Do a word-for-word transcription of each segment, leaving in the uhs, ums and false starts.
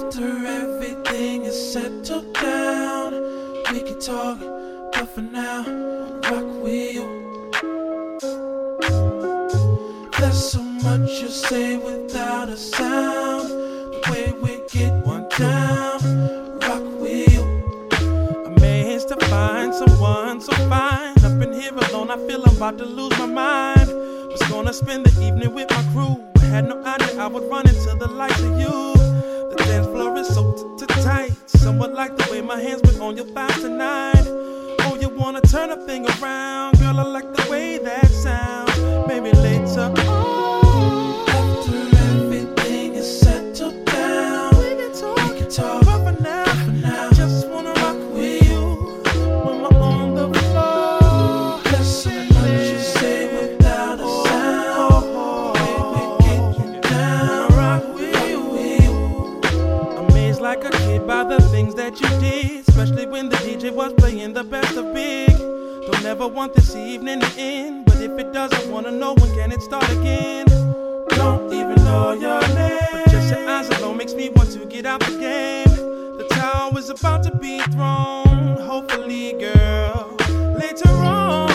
After everything is settled down, we can talk, but for now, rock with you. There's so much you say without a sound. The way we get one down, rock with you. Amazed to find someone so fine. Up in here alone, I feel I'm about to lose my mind. Was gonna spend the evening with my crew. I had no idea I would run into the likes of you. The dance floor is so tight. Somewhat like the way my hands went on your thighs tonight. Oh, you wanna turn a thing around? Girl, I like the way that sounds. Maybe later on, after everything is settled down, we can talk, we can talk. But for now, for now, I just wanna rock with you when we're on the floor. There's so much you say without a sound. The way we get you down, rock with you. Amazed like a kid by the things that you did, especially when the D J was playing the best of big. Don't ever want this evening to end, but if it does, I wanna know when can it start again. Don't even know your name, but just your eyes alone makes me want to get out the game. The towel is about to be thrown, hopefully, girl, later on.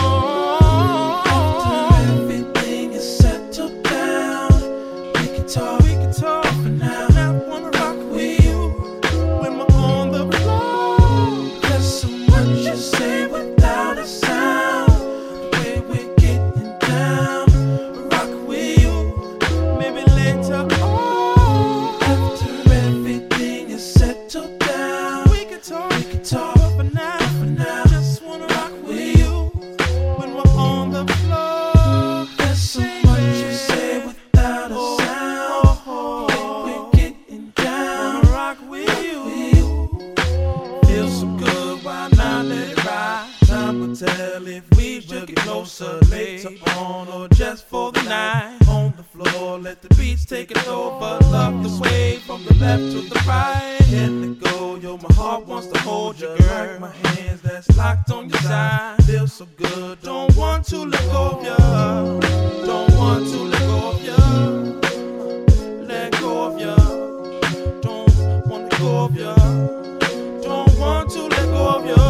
After everything is settled down, we can talk, we can talk. for now. I wanna rock with you when we're on the floor. There's so much you say without a sound. The way we're getting down, rock with you. Maybe later on, After everything is settled down, we can talk. we can talk. But for now, For now, just wanna rock with you when we're on the floor. there's so much you say without a sound. The way we're getting down, Wanna rock with you. feels so good. Why not let it ride? Time will tell if we should get closer later on or just for the night. On the floor, let the beats take it over. Love the sway from the left to the right. Can't let go, yo, my heart wants to hold you, girl. Like my hands that's locked on your side. Feels so good, don't want to let go of ya. Don't want to let go of ya. Let go of ya. Don't want to go of ya. Don't want to let go of ya.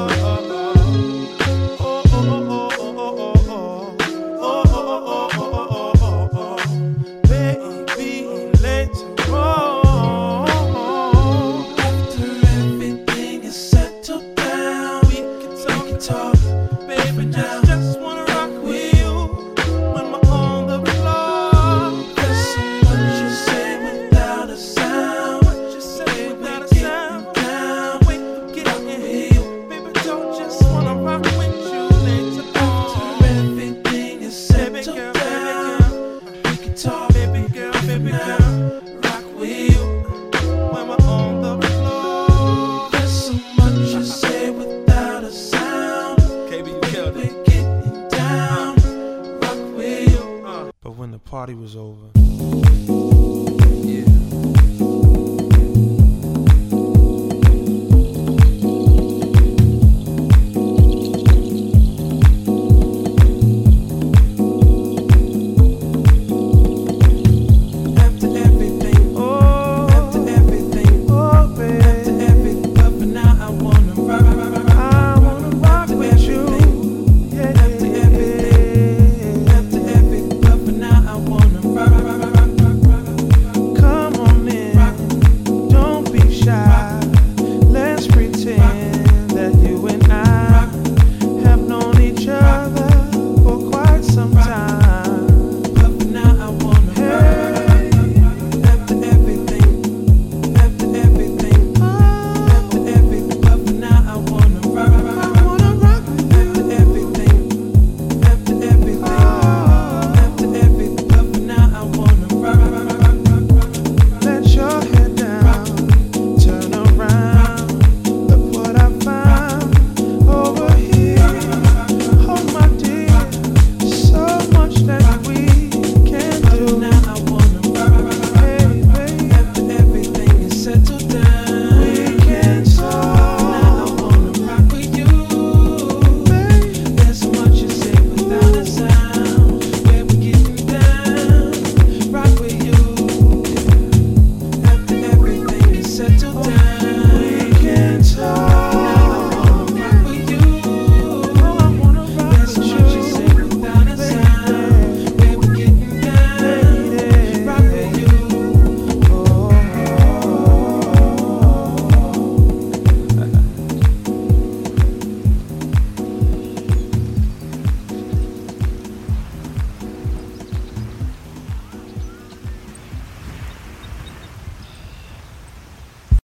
Oh, oh, oh, oh, oh, oh, oh. Oh, oh, oh, oh, oh, oh, oh. Baby, later on, After everything is settled down, we can we talk. can talk. Baby, just, just wanna rock with you when we're on the floor. There's so much you say without a sound. What you say without a sound? Down, Wait for getting you. Baby, don't just wanna rock with you later after on. everything is Baby settled girl, down, baby we can talk. girl, baby girl, baby girl, Rock with you. when we're on the floor. There's so much you say without a sound. K B, you killed it. We're getting down. Rock with you. But when the party was over,